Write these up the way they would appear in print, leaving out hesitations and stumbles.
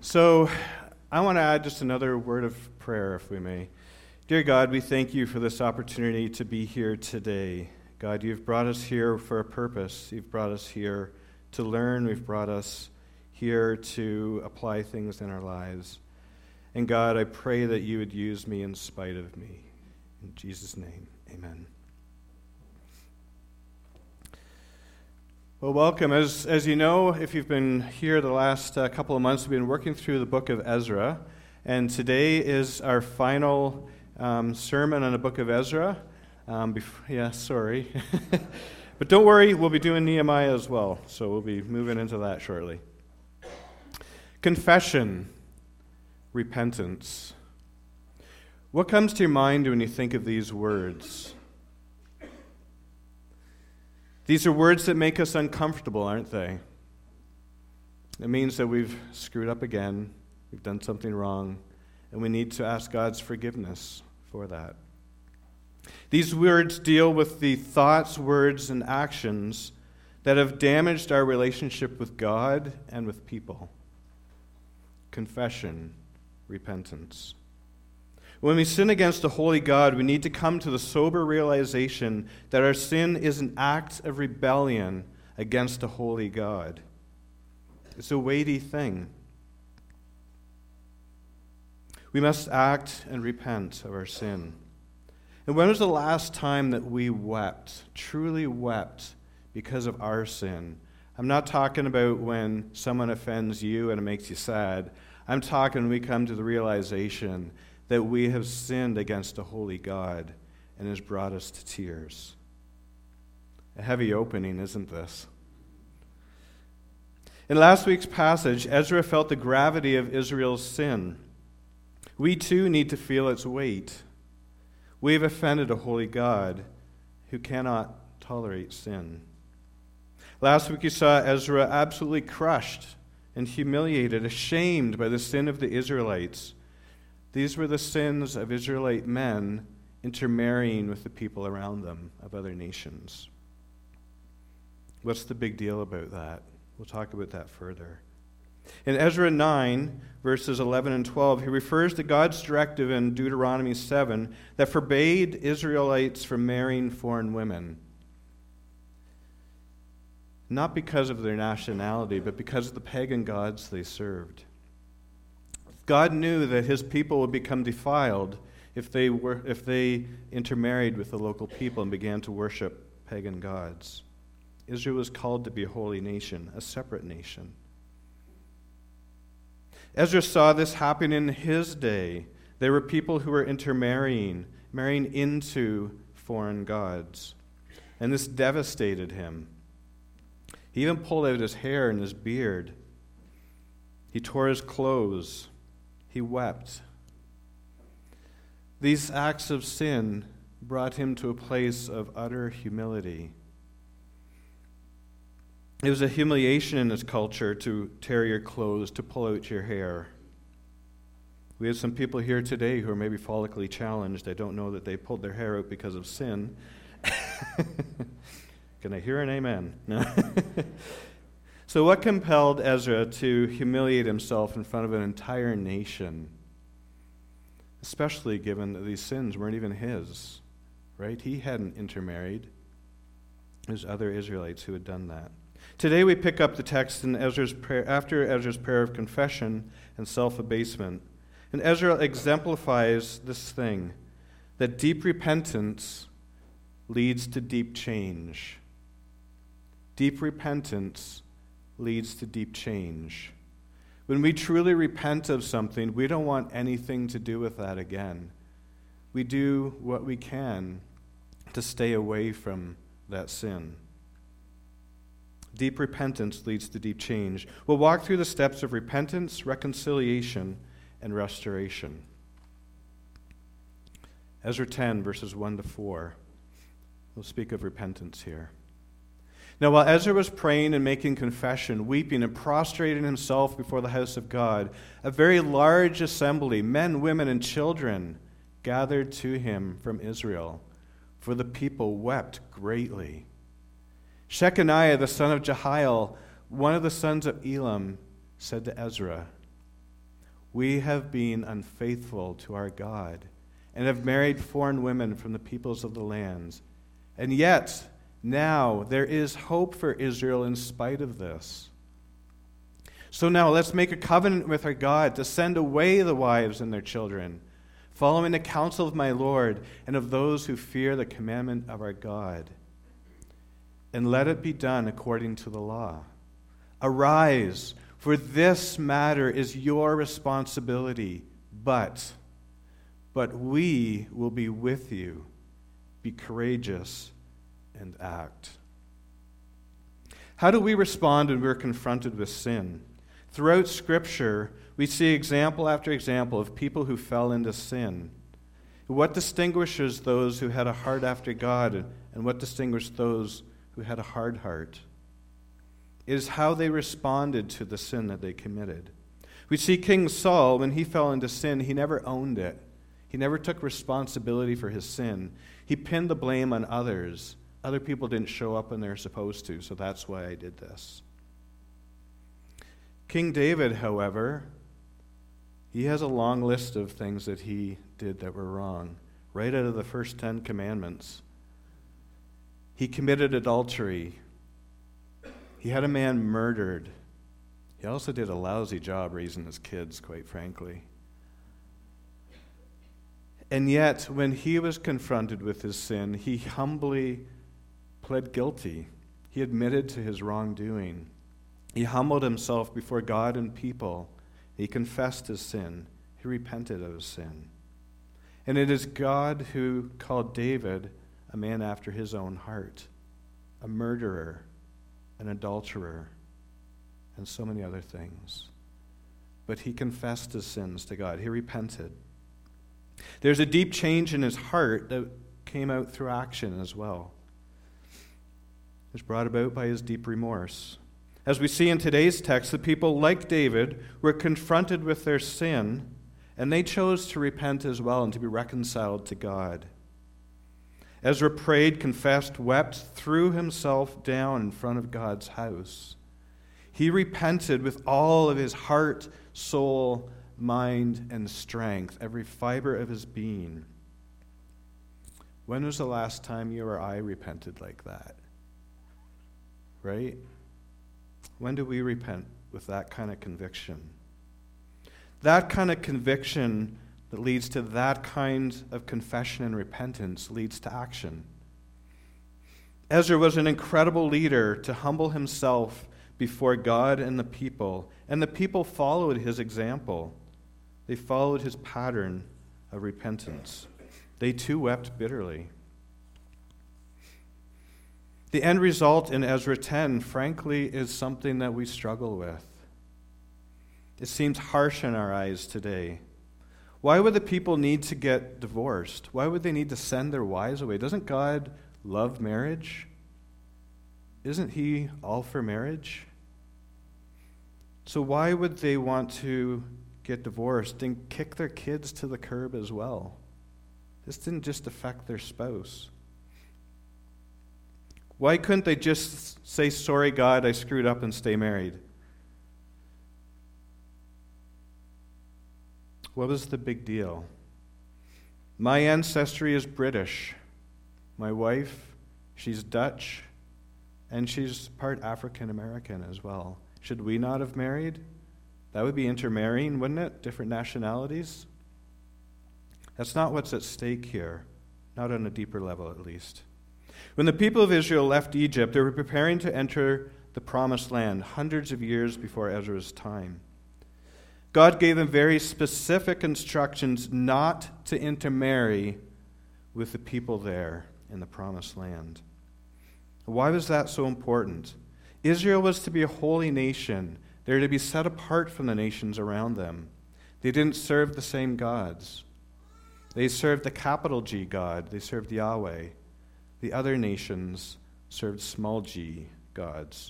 So I want to add just another word of prayer, if we may. Dear God, we thank you for this opportunity to be here today. God, you've brought us here for a purpose. You've brought us here to learn. We've brought us here to apply things in our lives. And God, I pray that you would use me in spite of me. In Jesus' name, amen. Well, welcome. As you know, if you've been here the last couple of months, we've been working through the book of Ezra, and today is our final sermon on the book of Ezra. Sorry. But don't worry, we'll be doing Nehemiah as well, so we'll be moving into that shortly. Confession, repentance. What comes to your mind when you think of these words? These are words that make us uncomfortable, aren't they? It means that we've screwed up again, we've done something wrong, and we need to ask God's forgiveness for that. These words deal with the thoughts, words, and actions that have damaged our relationship with God and with people. Confession, repentance. When we sin against a holy God, we need to come to the sober realization that our sin is an act of rebellion against a holy God. It's a weighty thing. We must act and repent of our sin. And when was the last time that we wept, truly wept, because of our sin? I'm not talking about when someone offends you and it makes you sad. I'm talking when we come to the realization that we have sinned against a holy God and has brought us to tears. A heavy opening, isn't this? In last week's passage, Ezra felt the gravity of Israel's sin. We too need to feel its weight. We have offended a holy God who cannot tolerate sin. Last week you saw Ezra absolutely crushed and humiliated, ashamed by the sin of the Israelites. These were the sins of Israelite men intermarrying with the people around them of other nations. What's the big deal about that? We'll talk about that further. In Ezra 9, verses 11 and 12, he refers to God's directive in Deuteronomy 7 that forbade Israelites from marrying foreign women. Not because of their nationality, but because of the pagan gods they served. God knew that his people would become defiled if they intermarried with the local people and began to worship pagan gods. Israel was called to be a holy nation, a separate nation. Ezra saw this happen in his day. There were people who were intermarrying, marrying into foreign gods. And this devastated him. He even pulled out his hair and his beard. He tore his clothes. He wept. These acts of sin brought him to a place of utter humility. It was a humiliation in his culture to tear your clothes, to pull out your hair. We have some people here today who are maybe follically challenged. I don't know that they pulled their hair out because of sin. Can I hear an amen? No. So what compelled Ezra to humiliate himself in front of an entire nation? Especially given that these sins weren't even his, right? He hadn't intermarried. It was other Israelites who had done that. Today we pick up the text in Ezra's prayer, after Ezra's prayer of confession and self-abasement. And Ezra exemplifies this thing, that deep repentance leads to deep change. Deep repentance leads to deep change. When we truly repent of something, we don't want anything to do with that again. We do what we can to stay away from that sin. Deep repentance leads to deep change. We'll walk through the steps of repentance, reconciliation, and restoration. Ezra 10, verses 1 to 4. We'll speak of repentance here. Now, while Ezra was praying and making confession, weeping and prostrating himself before the house of God, a very large assembly, men, women, and children, gathered to him from Israel, for the people wept greatly. Shechaniah, the son of Jehiel, one of the sons of Elam, said to Ezra, We have been unfaithful to our God and have married foreign women from the peoples of the lands. And yet, now there is hope for Israel in spite of this. So now let's make a covenant with our God to send away the wives and their children, following the counsel of my Lord and of those who fear the commandment of our God. And let it be done according to the law. Arise, for this matter is your responsibility, but we will be with you. Be courageous and act. How do we respond when we're confronted with sin? Throughout Scripture, we see example after example of people who fell into sin. What distinguishes those who had a heart after God, and what distinguished those who had a hard heart? It is how they responded to the sin that they committed. We see King Saul, when he fell into sin, he never owned it. He never took responsibility for his sin. He pinned the blame on others. Other people didn't show up when they were supposed to, so that's why I did this. King David, however, he has a long list of things that he did that were wrong, right out of the first 10 commandments. He committed adultery. He had a man murdered. He also did a lousy job raising his kids, quite frankly. And yet, when he was confronted with his sin, he humbly pled guilty. He admitted to his wrongdoing. He humbled himself before God and people. He confessed his sin. He repented of his sin. And it is God who called David a man after his own heart, a murderer, an adulterer, and so many other things. But he confessed his sins to God. He repented. There's a deep change in his heart that came out through action as well. It was brought about by his deep remorse. As we see in today's text, the people, like David, were confronted with their sin, and they chose to repent as well and to be reconciled to God. Ezra prayed, confessed, wept, threw himself down in front of God's house. He repented with all of his heart, soul, mind, and strength, every fiber of his being. When was the last time you or I repented like that? Right? When do we repent with that kind of conviction? That kind of conviction that leads to that kind of confession and repentance leads to action. Ezra was an incredible leader to humble himself before God and the people followed his example. They followed his pattern of repentance. They too wept bitterly. The end result in Ezra 10, frankly, is something that we struggle with. It seems harsh in our eyes today. Why would the people need to get divorced? Why would they need to send their wives away? Doesn't God love marriage? Isn't he all for marriage? So why would they want to get divorced and kick their kids to the curb as well? This didn't just affect their spouse. Why couldn't they just say, sorry, God, I screwed up, and stay married? What was the big deal? My ancestry is British. My wife, she's Dutch, and she's part African American as well. Should we not have married? That would be intermarrying, wouldn't it? Different nationalities? That's not what's at stake here, not on a deeper level at least. When the people of Israel left Egypt, they were preparing to enter the Promised Land hundreds of years before Ezra's time. God gave them very specific instructions not to intermarry with the people there in the Promised Land. Why was that so important? Israel was to be a holy nation. They were to be set apart from the nations around them. They didn't serve the same gods. They served the capital G God. They served Yahweh. The other nations served small g gods.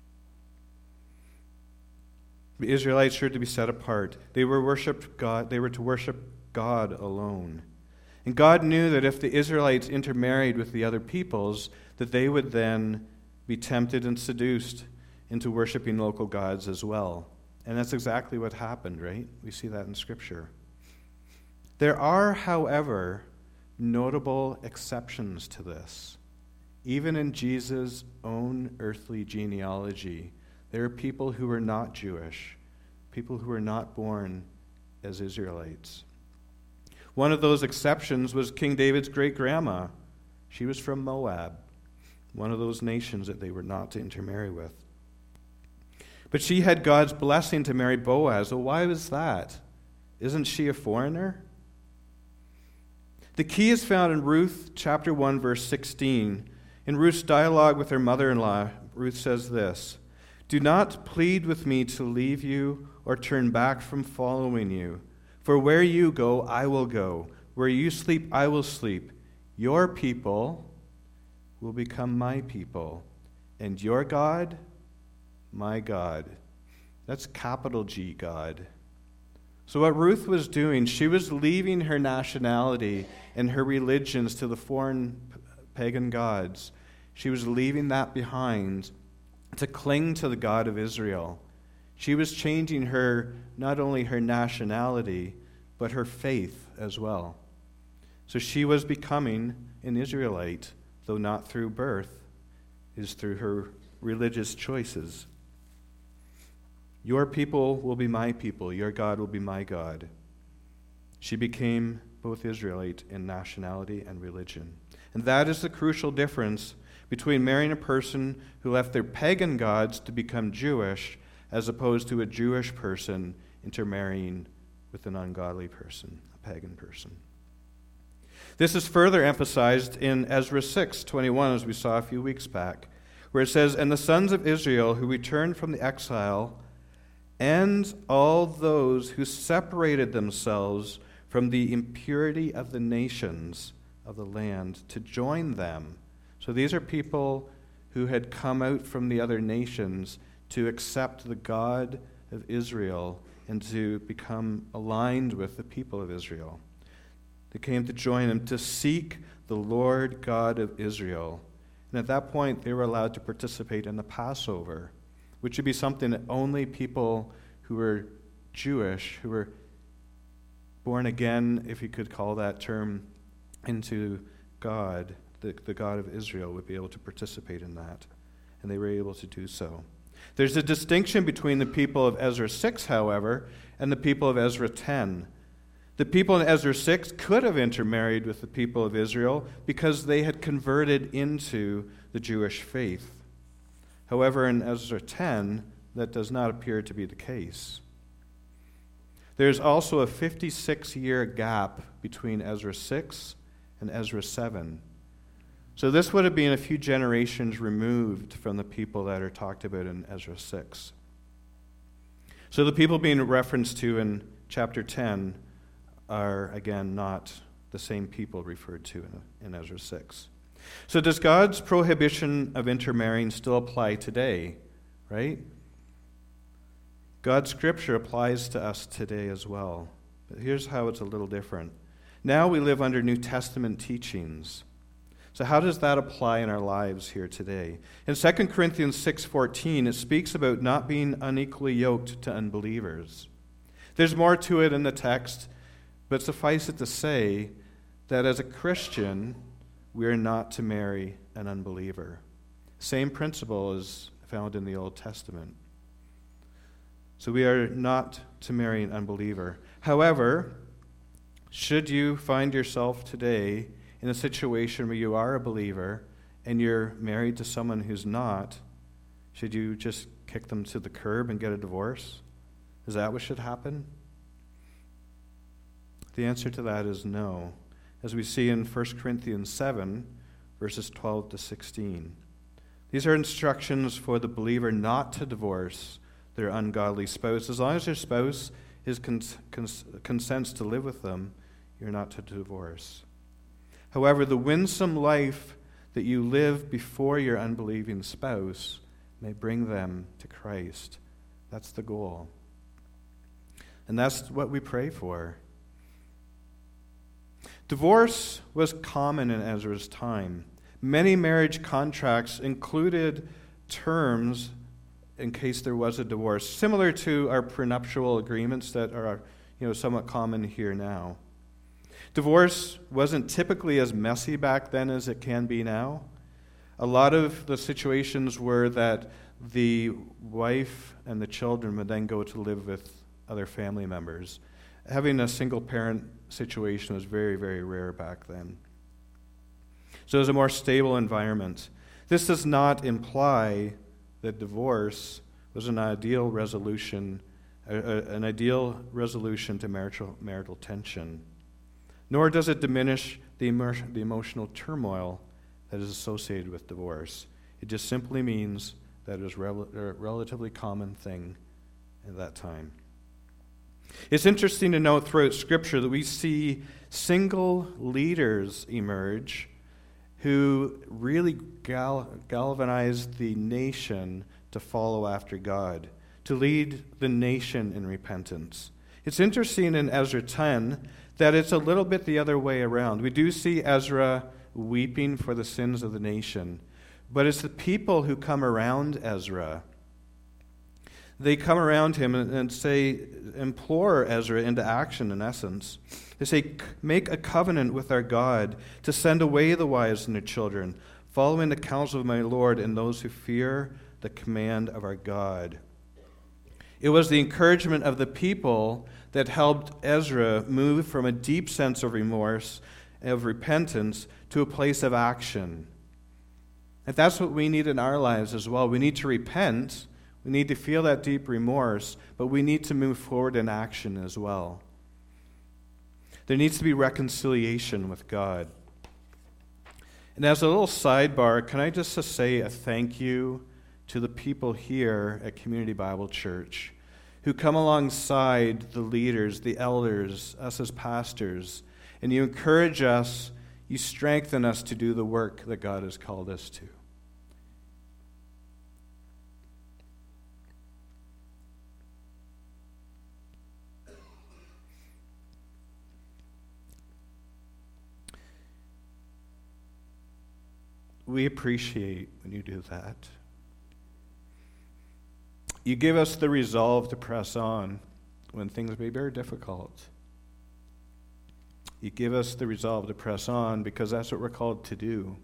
The Israelites were to be set apart. They were to worship God alone. And God knew that if the Israelites intermarried with the other peoples, that they would then be tempted and seduced into worshiping local gods as well. And that's exactly what happened, right? We see that in Scripture. There are, however, notable exceptions to this. Even in Jesus' own earthly genealogy, there are people who were not Jewish, people who were not born as Israelites. One of those exceptions was King David's great-grandma. She was from Moab, one of those nations that they were not to intermarry with. But she had God's blessing to marry Boaz. Well, why was that? Isn't she a foreigner? The key is found in Ruth chapter 1, verse 16. In Ruth's dialogue with her mother-in-law, Ruth says this, "Do not plead with me to leave you or turn back from following you. For where you go, I will go. Where you sleep, I will sleep. Your people will become my people, and your God, my God." That's capital G, God. So what Ruth was doing, she was leaving her nationality and her religions to the foreign pagan gods. She was leaving that behind to cling to the God of Israel. She was changing not only her nationality, but her faith as well. So she was becoming an Israelite, though not through birth, is through her religious choices. Your people will be my people. Your God will be my God. She became both Israelite in nationality and religion. And that is the crucial difference between marrying a person who left their pagan gods to become Jewish as opposed to a Jewish person intermarrying with an ungodly person, a pagan person. This is further emphasized in Ezra 6:21, as we saw a few weeks back, where it says, "And the sons of Israel who returned from the exile, and all those who separated themselves from the impurity of the nations of the land to join them." So these are people who had come out from the other nations to accept the God of Israel and to become aligned with the people of Israel. They came to join him to seek the Lord God of Israel. And at that point, they were allowed to participate in the Passover, which would be something that only people who were Jewish, who were born again, if you could call that term, into God, the God of Israel, would be able to participate in that. And they were able to do so. There's a distinction between the people of Ezra 6, however, and the people of Ezra 10. The people in Ezra 6 could have intermarried with the people of Israel because they had converted into the Jewish faith. However, in Ezra 10, that does not appear to be the case. There's also a 56-year gap between Ezra 6 and Ezra 7. So this would have been a few generations removed from the people that are talked about in Ezra 6. So the people being referenced to in chapter 10 are, again, not the same people referred to in Ezra 6. So does God's prohibition of intermarrying still apply today, right? God's scripture applies to us today as well. But here's how it's a little different. Now we live under New Testament teachings. So how does that apply in our lives here today? In 2 Corinthians 6:14, it speaks about not being unequally yoked to unbelievers. There's more to it in the text, but suffice it to say that as a Christian, we are not to marry an unbeliever. Same principle is found in the Old Testament. So we are not to marry an unbeliever. However, should you find yourself today in a situation where you are a believer and you're married to someone who's not, should you just kick them to the curb and get a divorce? Is that what should happen? The answer to that is no, as we see in 1 Corinthians 7, verses 12 to 16. These are instructions for the believer not to divorce their ungodly spouse. As long as their spouse consents to live with them, you're not to divorce. However, the winsome life that you live before your unbelieving spouse may bring them to Christ. That's the goal. And that's what we pray for. Divorce was common in Ezra's time. Many marriage contracts included terms in case there was a divorce, similar to our prenuptial agreements that are somewhat common here now. Divorce wasn't typically as messy back then as it can be now. A lot of the situations were that the wife and the children would then go to live with other family members. Having a single-parent situation was very, very rare back then. So it was a more stable environment. This does not imply that divorce was an ideal resolution to marital tension, nor does it diminish the emotional turmoil that is associated with divorce. It just simply means that it was a relatively common thing at that time. It's interesting to note throughout Scripture that we see single leaders emerge who really galvanized the nation to follow after God, to lead the nation in repentance. It's interesting in Ezra 10 that it's a little bit the other way around. We do see Ezra weeping for the sins of the nation, but it's the people who come around Ezra. They come around him and implore Ezra into action, in essence. They say, make a covenant with our God to send away the wives and their children, following the counsel of my Lord and those who fear the command of our God. It was the encouragement of the people that helped Ezra move from a deep sense of remorse, of repentance, to a place of action. And that's what we need in our lives as well. We need to repent. We need to feel that deep remorse, but we need to move forward in action as well. There needs to be reconciliation with God. And as a little sidebar, can I just say a thank you to the people here at Community Bible Church who come alongside the leaders, the elders, us as pastors, and you encourage us, you strengthen us to do the work that God has called us to. We appreciate when you do that. You give us the resolve to press on when things may be very difficult. You give us the resolve to press on because that's what we're called to do.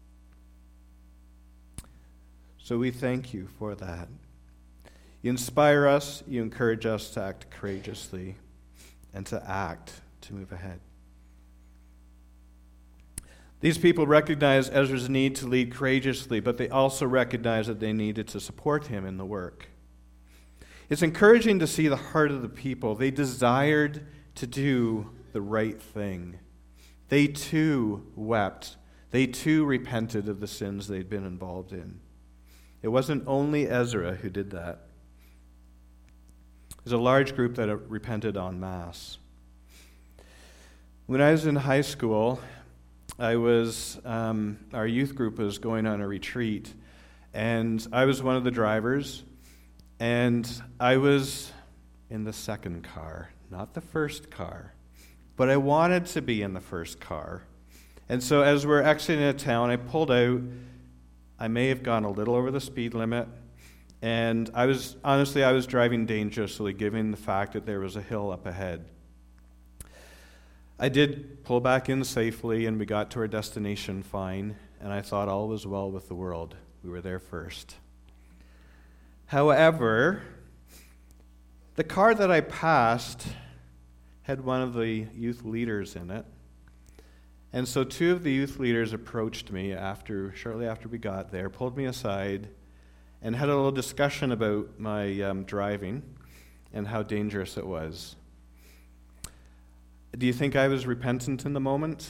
So we thank you for that. You inspire us, you encourage us to act courageously and to move ahead. These people recognized Ezra's need to lead courageously, but they also recognized that they needed to support him in the work. It's encouraging to see the heart of the people. They desired to do the right thing. They too wept. They too repented of the sins they'd been involved in. It wasn't only Ezra who did that. There's a large group that repented en masse. When I was in high school, our youth group was going on a retreat, and I was one of the drivers, and I was in the second car, not the first car, but I wanted to be in the first car. And so as we're exiting a town, I pulled out. I may have gone a little over the speed limit, and I was driving dangerously, given the fact that there was a hill up ahead. I did pull back in safely, and we got to our destination fine, and I thought all was well with the world. We were there first. However, the car that I passed had one of the youth leaders in it, and so two of the youth leaders approached me shortly after we got there, pulled me aside, and had a little discussion about my driving and how dangerous it was. Do you think I was repentant in the moment?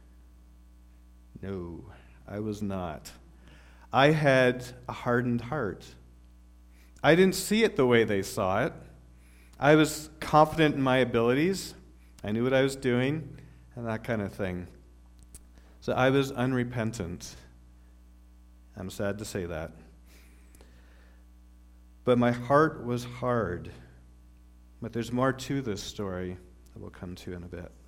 No, I was not. I had a hardened heart. I didn't see it the way they saw it. I was confident in my abilities. I knew what I was doing, and that kind of thing. So I was unrepentant. I'm sad to say that. But my heart was hard. But there's more to this story that we'll come to in a bit.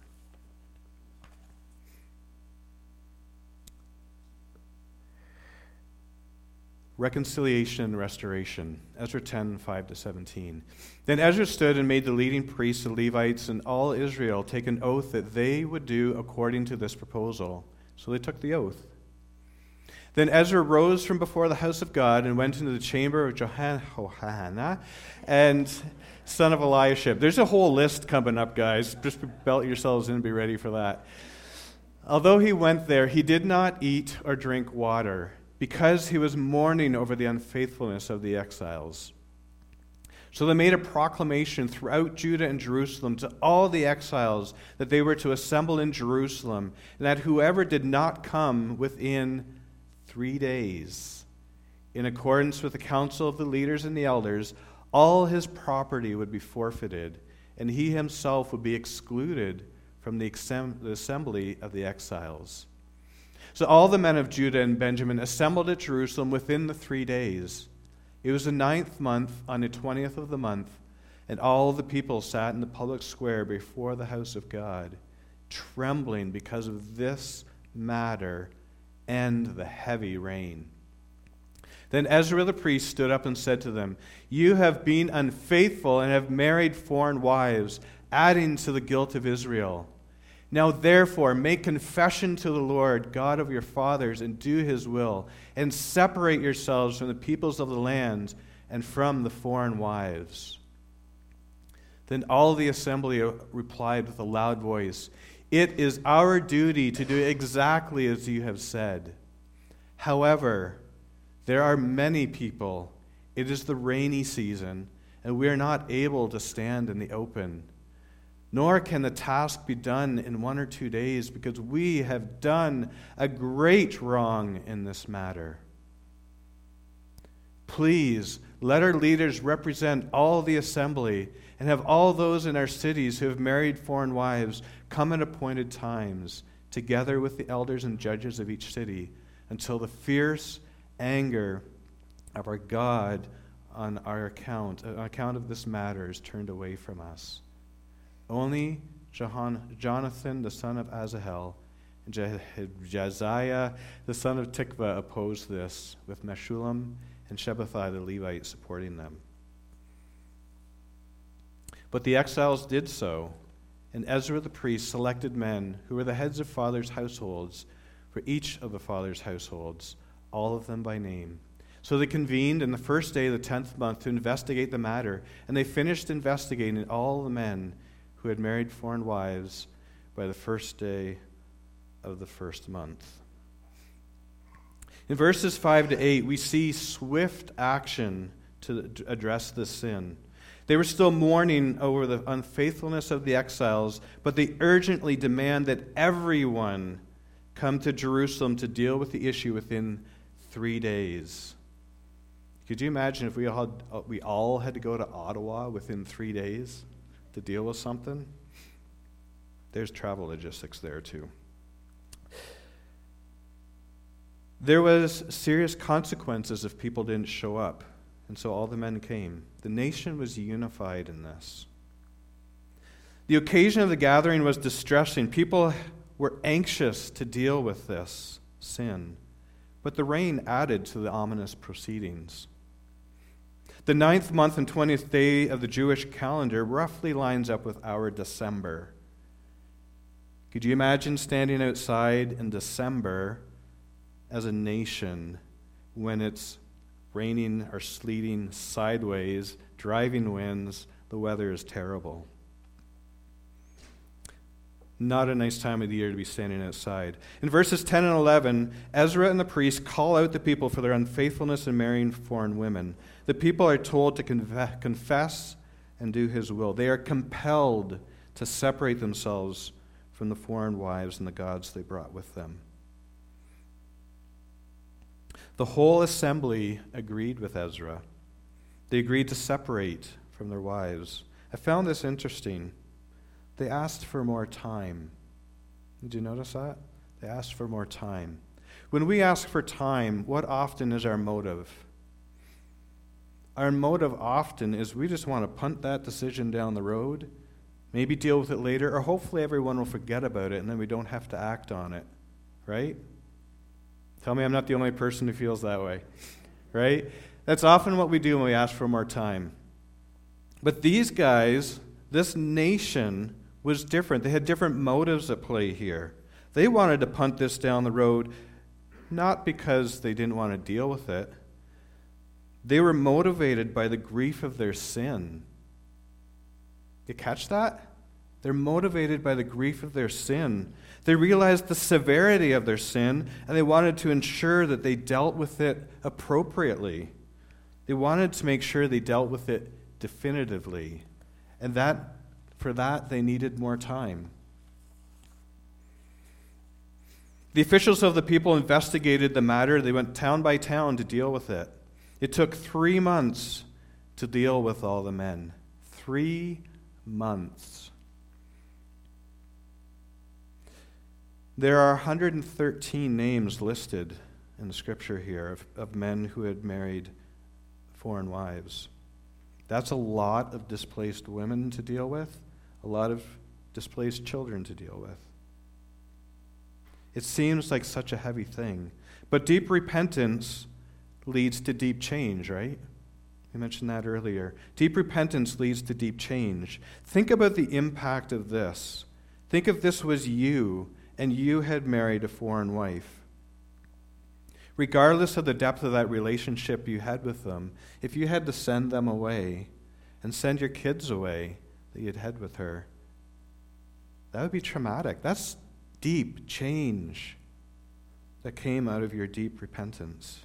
reconciliation and restoration. Ezra 10, 5-17. Then Ezra stood and made the leading priests, the Levites, and all Israel take an oath that they would do according to this proposal. So they took the oath. Then Ezra rose from before the house of God and went into the chamber of Johanan and son of Eliashib. There's a whole list coming up, guys. Just belt yourselves in and be ready for that. Although he went there, he did not eat or drink water, because he was mourning over the unfaithfulness of the exiles. So they made a proclamation throughout Judah and Jerusalem to all the exiles that they were to assemble in Jerusalem, and that whoever did not come within 3 days, in accordance with the counsel of the leaders and the elders, all his property would be forfeited, and he himself would be excluded from the assembly of the exiles. So all the men of Judah and Benjamin assembled at Jerusalem within the 3 days. It was the 9th month, on the 20th of the month, and all the people sat in the public square before the house of God, trembling because of this matter and the heavy rain. Then Ezra the priest stood up and said to them, "You have been unfaithful and have married foreign wives, adding to the guilt of Israel. Now therefore make confession to the Lord, God of your fathers, and do his will, and separate yourselves from the peoples of the land and from the foreign wives." Then all the assembly replied with a loud voice, "It is our duty to do exactly as you have said. However, there are many people. It is the rainy season, and we are not able to stand in the open. Nor can the task be done in 1 or 2 days, because we have done a great wrong in this matter. Please let our leaders represent all the assembly, and have all those in our cities who have married foreign wives come at appointed times, together with the elders and judges of each city, until the fierce anger of our God on account of this matter is turned away from us." Only Jonathan, the son of Asahel, and Josiah, the son of Tikvah, opposed this, with Meshullam and Shabbathai the Levite supporting them. But the exiles did so, and Ezra the priest selected men who were the heads of fathers' households for each of the fathers' households, all of them by name. So they convened in the first day of the 10th month to investigate the matter, and they finished investigating all the men who had married foreign wives by the first day of the first month. In verses 5-8, we see swift action to address this sin. They were still mourning over the unfaithfulness of the exiles, but they urgently demand that everyone come to Jerusalem to deal with the issue within 3 days. Could you imagine if we all had to go to Ottawa within 3 days to deal with something? There's travel logistics there too. There was serious consequences if people didn't show up, and so all the men came. The nation was unified in this. The occasion of the gathering was distressing. People were anxious to deal with this sin, but the rain added to the ominous proceedings. The 9th month and 20th day of the Jewish calendar roughly lines up with our December. Could you imagine standing outside in December as a nation when it's raining or sleeting sideways, driving winds, the weather is terrible? Not a nice time of the year to be standing outside. In verses 10 and 11, Ezra and the priests call out the people for their unfaithfulness in marrying foreign women. The people are told to confess and do his will. They are compelled to separate themselves from the foreign wives and the gods they brought with them. The whole assembly agreed with Ezra. They agreed to separate from their wives. I found this interesting. They asked for more time. Did you notice that? They asked for more time. When we ask for time, what often is our motive? Our motive often is we just want to punt that decision down the road, maybe deal with it later, or hopefully everyone will forget about it and then we don't have to act on it, right? Tell me I'm not the only person who feels that way. right? That's often what we do when we ask for more time. But these guys, this nation, was different. They had different motives at play here. They wanted to punt this down the road, not because they didn't want to deal with it. They were motivated by the grief of their sin. You catch that? They're motivated by the grief of their sin. They realized the severity of their sin, and they wanted to ensure that they dealt with it appropriately. They wanted to make sure they dealt with it definitively. And for that, they needed more time. The officials of the people investigated the matter. They went town by town to deal with it. It took 3 months to deal with all the men. 3 months. There are 113 names listed in the scripture here of men who had married foreign wives. That's a lot of displaced women to deal with, a lot of displaced children to deal with. It seems like such a heavy thing. But deep repentance leads to deep change, right? We mentioned that earlier. Deep repentance leads to deep change. Think about the impact of this. Think if this was you and you had married a foreign wife. Regardless of the depth of that relationship you had with them, if you had to send them away and send your kids away that you'd had with her, that would be traumatic. That's deep change that came out of your deep repentance.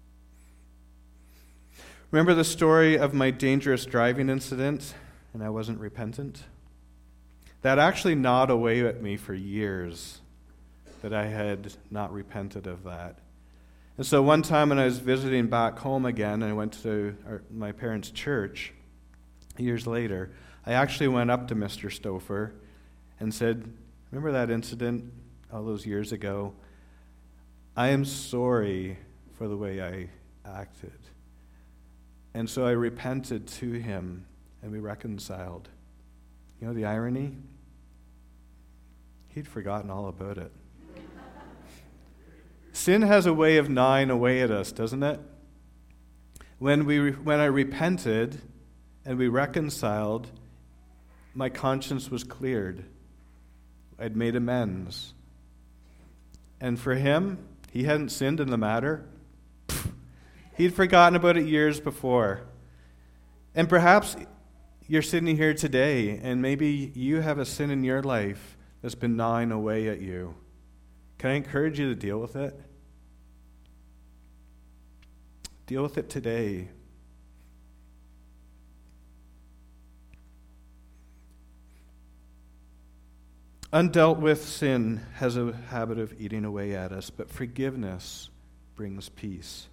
Remember the story of my dangerous driving incident and I wasn't repentant? That actually gnawed away at me for years, that I had not repented of that. And so one time when I was visiting back home again, and I went to my parents' church years later, I actually went up to Mr. Stouffer and said, remember that incident all those years ago? I am sorry for the way I acted. And so I repented to him, and we reconciled. You know the irony? He'd forgotten all about it. Sin has a way of gnawing away at us, doesn't it? When I repented and we reconciled, my conscience was cleared. I'd made amends. And for him, he hadn't sinned in the matter. He'd forgotten about it years before. And perhaps you're sitting here today, and maybe you have a sin in your life that's been gnawing away at you. Can I encourage you to deal with it? Deal with it today. Undealt with sin has a habit of eating away at us, but forgiveness brings peace.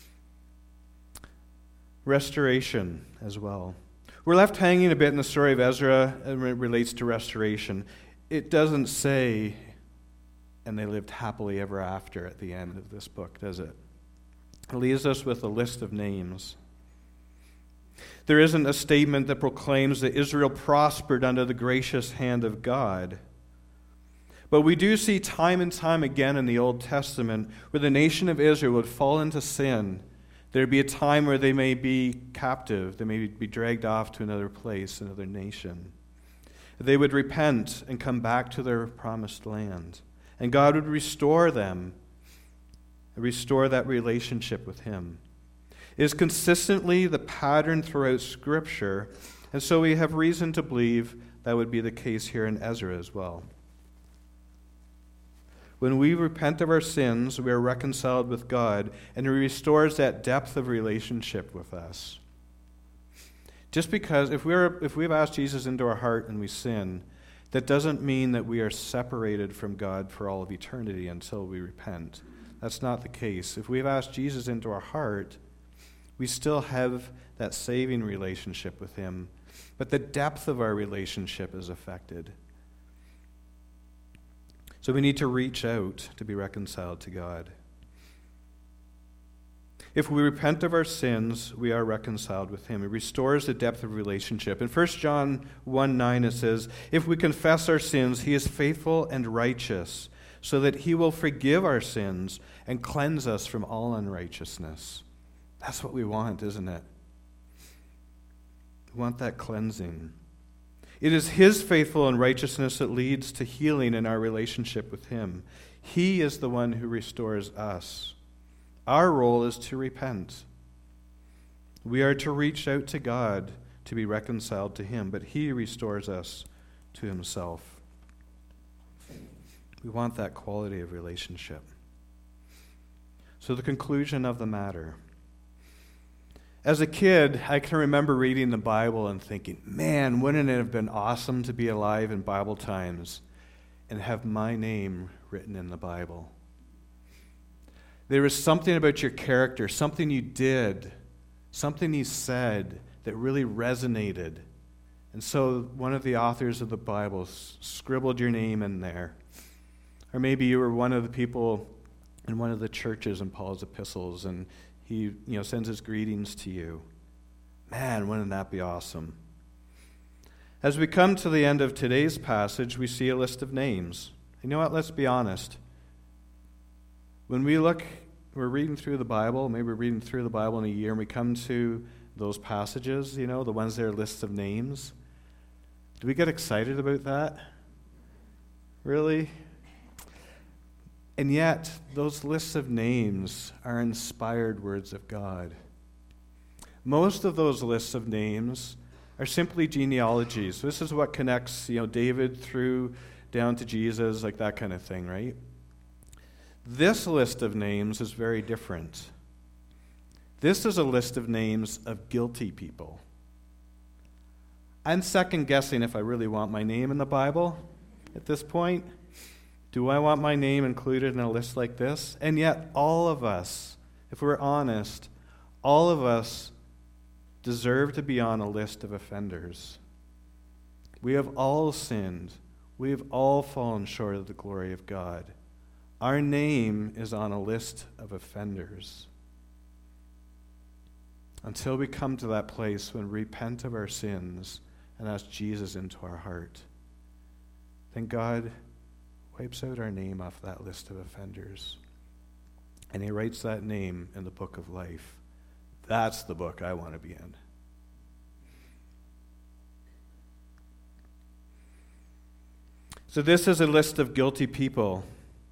Restoration as well. We're left hanging a bit in the story of Ezra when it relates to restoration. It doesn't say, and they lived happily ever after at the end of this book, does it? It leaves us with a list of names. There isn't a statement that proclaims that Israel prospered under the gracious hand of God. But we do see time and time again in the Old Testament where the nation of Israel would fall into sin. There'd be a time where they may be captive. They may be dragged off to another place, another nation. They would repent and come back to their promised land. And God would restore them, and restore that relationship with Him. It is consistently the pattern throughout Scripture, and so we have reason to believe that would be the case here in Ezra as well. When we repent of our sins, we are reconciled with God, and He restores that depth of relationship with us. Just because if we've asked Jesus into our heart and we sin, that doesn't mean that we are separated from God for all of eternity until we repent. That's not the case. If we've asked Jesus into our heart, we still have that saving relationship with Him, but the depth of our relationship is affected. So we need to reach out to be reconciled to God. If we repent of our sins, we are reconciled with Him. It restores the depth of relationship. In 1 John 1:9 it says, "If we confess our sins, He is faithful and righteous, so that He will forgive our sins and cleanse us from all unrighteousness." That's what we want, isn't it? We want that cleansing. It is his faithful and righteousness that leads to healing in our relationship with him. He is the one who restores us. Our role is to repent. We are to reach out to God to be reconciled to him, but he restores us to himself. We want that quality of relationship. So the conclusion of the matter. As a kid, I can remember reading the Bible and thinking, man, wouldn't it have been awesome to be alive in Bible times and have my name written in the Bible? There was something about your character, something you did, something you said that really resonated. And so one of the authors of the Bible scribbled your name in there. Or maybe you were one of the people in one of the churches in Paul's epistles, and he sends his greetings to you. Man, wouldn't that be awesome? As we come to the end of today's passage, we see a list of names. You know what? Let's be honest. When we're reading through the Bible, maybe we're reading through the Bible in a year, and we come to those passages, the ones that are lists of names. Do we get excited about that? Really? And yet, those lists of names are inspired words of God. Most of those lists of names are simply genealogies. This is what connects, David through down to Jesus, like that kind of thing, right? This list of names is very different. This is a list of names of guilty people. I'm second guessing if I really want my name in the Bible at this point. Do I want my name included in a list like this? And yet, all of us, if we're honest, all of us deserve to be on a list of offenders. We have all sinned. We have all fallen short of the glory of God. Our name is on a list of offenders. Until we come to that place when we repent of our sins and ask Jesus into our heart, then God wipes out our name off that list of offenders. And he writes that name in the book of life. That's the book I want to be in. So this is a list of guilty people.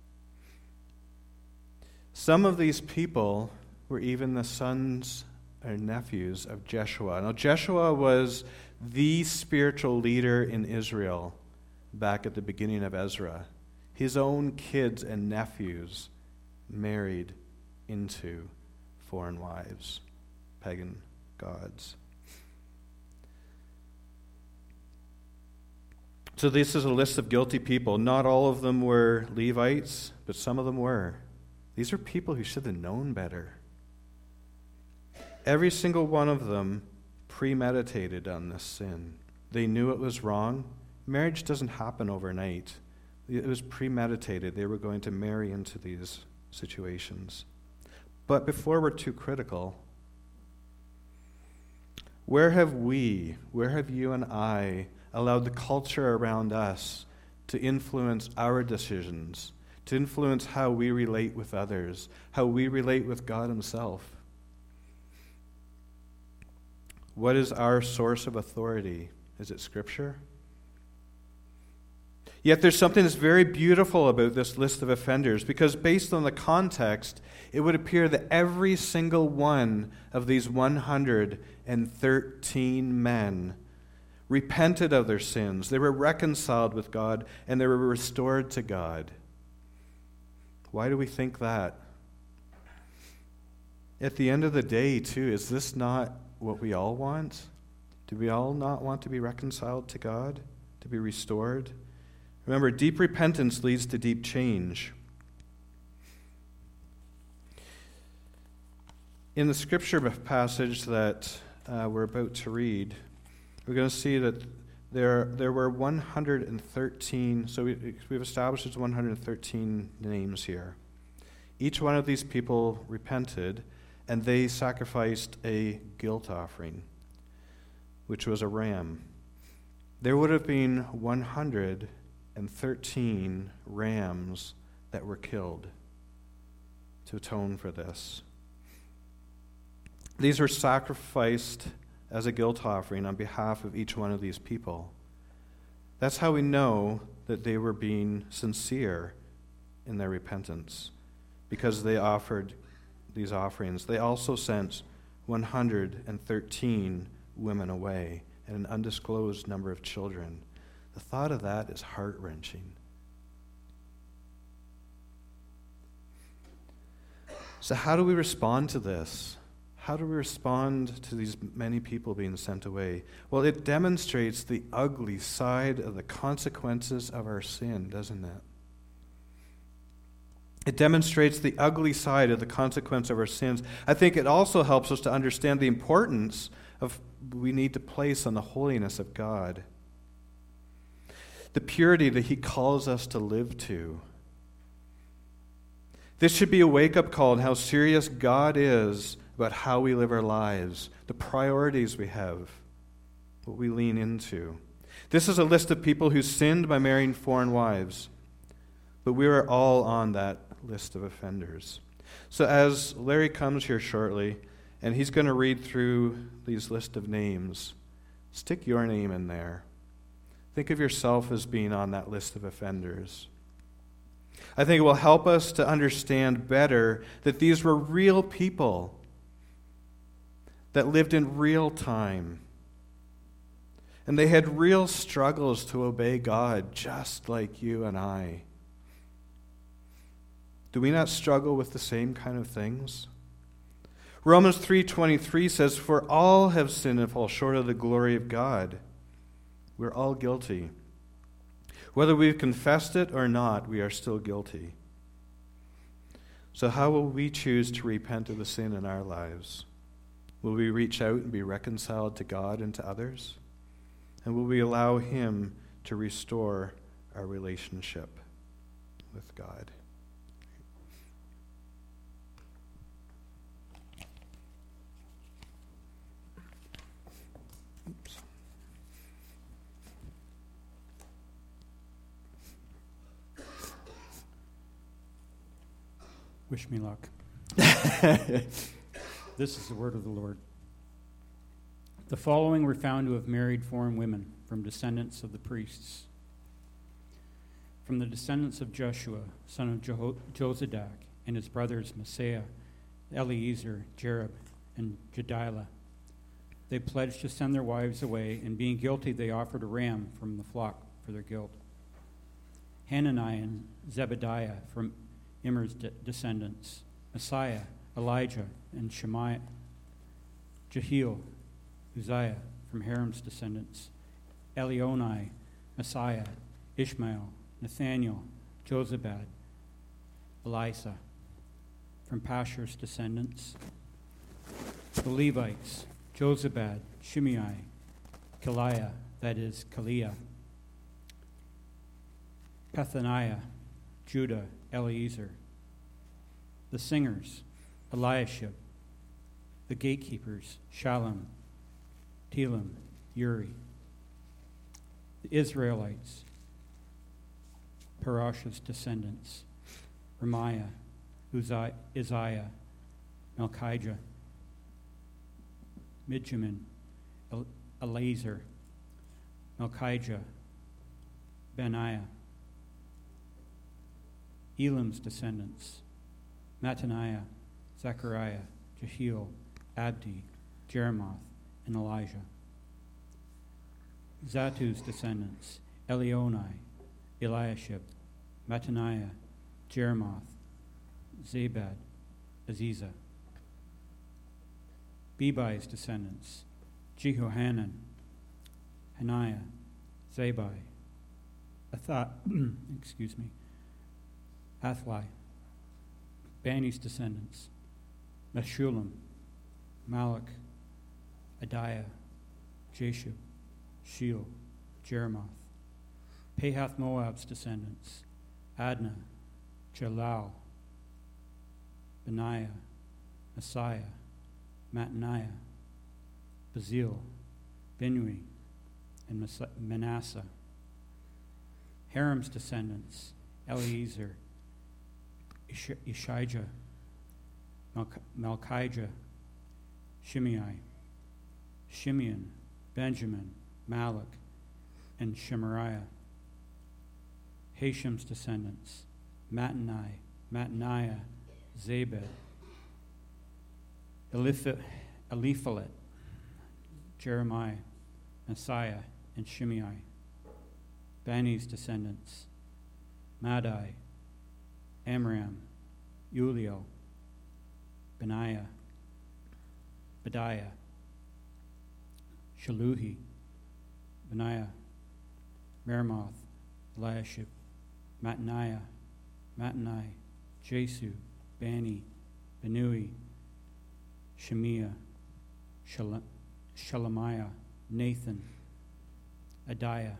Some of these people were even the sons or nephews of Jeshua. Now, Jeshua was the spiritual leader in Israel back at the beginning of Ezra. His own kids and nephews married into foreign wives, pagan gods. So this is a list of guilty people. Not all of them were Levites, but some of them were. These are people who should have known better. Every single one of them premeditated on this sin. They knew it was wrong. Marriage doesn't happen overnight. It was premeditated. They were going to marry into these situations. But before we're too critical, where have you and I allowed the culture around us to influence our decisions, to influence how we relate with others, how we relate with God himself? What is our source of authority? Is it Scripture? Yet there's something that's very beautiful about this list of offenders, because based on the context, it would appear that every single one of these 113 men repented of their sins. They were reconciled with God, and they were restored to God. Why do we think that? At the end of the day, too, is this not what we all want? Do we all not want to be reconciled to God, to be restored? Remember, deep repentance leads to deep change. In the scripture passage that we're about to read, we're going to see that there were 113, so we've established there's 113 names here. Each one of these people repented, and they sacrificed a guilt offering, which was a ram. There would have been 113 rams that were killed to atone for this. These were sacrificed as a guilt offering on behalf of each one of these people. That's how we know that they were being sincere in their repentance, because they offered these offerings. They also sent 113 women away and an undisclosed number of children. The thought of that is heart-wrenching. So how do we respond to this? How do we respond to these many people being sent away? Well, it demonstrates the ugly side of the consequences of our sin, doesn't it? It demonstrates the ugly side of the consequence of our sins. I think it also helps us to understand the importance of we need to place on the holiness of God, the purity that He calls us to live to. This should be a wake-up call on how serious God is about how we live our lives, the priorities we have, what we lean into. This is a list of people who sinned by marrying foreign wives, but we are all on that list of offenders. So as Larry comes here shortly, and he's going to read through these list of names, stick your name in there. Think of yourself as being on that list of offenders. I think it will help us to understand better that these were real people that lived in real time. And they had real struggles to obey God, just like you and I. Do we not struggle with the same kind of things? Romans 3:23 says, "For all have sinned and fall short of the glory of God." We're all guilty. Whether we've confessed it or not, we are still guilty. So how will we choose to repent of the sin in our lives? Will we reach out and be reconciled to God and to others? And will we allow Him to restore our relationship with God? Oops. Wish me luck. This is the word of the Lord. The following were found to have married foreign women from descendants of the priests. From the descendants of Joshua, son of Jozadak, and his brothers Messiah, Eleazar, Jerib, and Jedilah. They pledged to send their wives away, and being guilty, they offered a ram from the flock for their guilt. Hananiah and Zebediah from Immer's descendants, Messiah, Elijah, and Shemaiah, Jehiel, Uzziah from Haram's descendants, Elionai, Messiah, Ishmael, Nathaniel, Jozabad, Elisa from Pashur's descendants, the Levites, Jozabad, Shimei, Kaliah, that is, Kaliah, Pethaniah, Judah, Eleazar, the singers, Eliashib, the gatekeepers, Shallum, Telem, Uri, the Israelites, Parashah's descendants, Ramiah, Isaiah, Malchijah, Midjamin, Eleazar, Malchijah, Benaiah, Elam's descendants, Mattaniah, Zechariah, Jehiel, Abdi, Jeremoth, and Elijah. Zattu's descendants, Elionai, Eliashib, Mattaniah, Jeremoth, Zabad, Aziza. Bebai's descendants, Jehohanan, Hananiah, Zabai, Athli. Bani's descendants, Meshullam, Malach, Adiah, Jashub, Sheol, Jeremoth. Pahath Moab's descendants, Adnah, Jalal, Benaiah, Messiah, Mattaniah, Bazil, Binui, and Manasseh. Haram's descendants, Eleazar, Ishijah, Malchijah, Shimei, Shimeon, Benjamin, Malach, and Shemariah. Hashem's descendants, Mattaniah, Zabed, Eliphalet, Jeremiah, Messiah, and Shimei. Bani's descendants, Madai, Amram, Uliel, Bediah, Shaluhi, Benaiah, Meremoth, Eliashib, Mattaniah, Jesu, Bani, Benui, Shemiah, Shelemiah, Nathan, Adiah,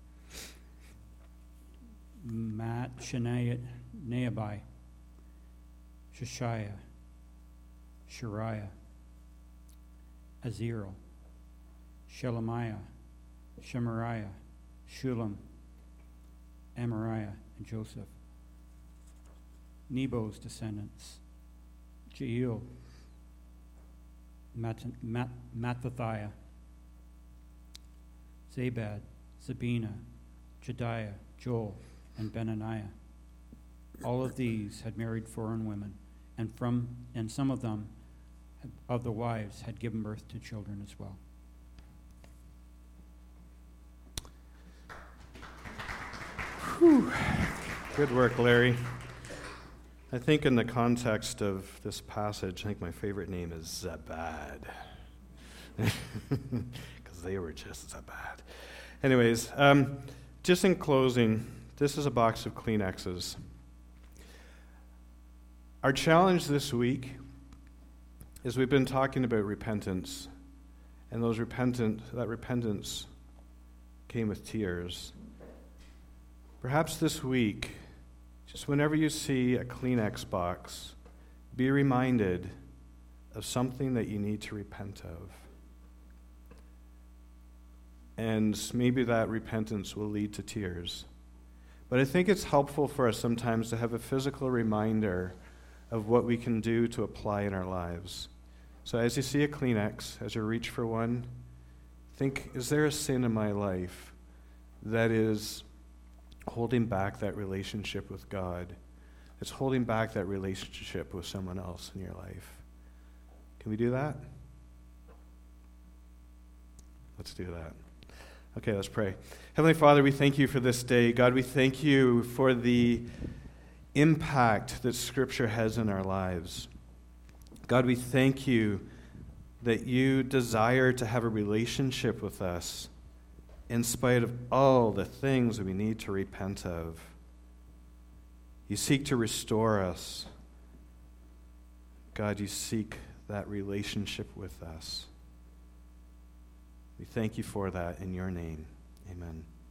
Naabai, Sheshaiah, Shariah, Azirel, Shelemiah, Shemariah, Shulam, Amariah, and Joseph. Nebo's descendants, Jeiel, Mattathiah, Zabad, Zabina, Jediah, Joel, and Benaniah. All of these had married foreign women, and some of them, of the wives, had given birth to children as well. Whew. Good work, Larry. I think in the context of this passage, I think my favorite name is Zabad. Because they were just Zabad. Anyways, just in closing, this is a box of Kleenexes. Our challenge this week is we've been talking about repentance, and that repentance came with tears. Perhaps this week, just whenever you see a Kleenex box, be reminded of something that you need to repent of. And maybe that repentance will lead to tears. But I think it's helpful for us sometimes to have a physical reminder of what we can do to apply in our lives. So as you see a Kleenex, as you reach for one, think, is there a sin in my life that is holding back that relationship with God? It's holding back that relationship with someone else in your life. Can we do that? Let's do that. Okay, let's pray. Heavenly Father, we thank you for this day. God, we thank you for the impact that Scripture has in our lives. God, we thank you that you desire to have a relationship with us in spite of all the things that we need to repent of. You seek to restore us. God, you seek that relationship with us. We thank you for that in your name. Amen.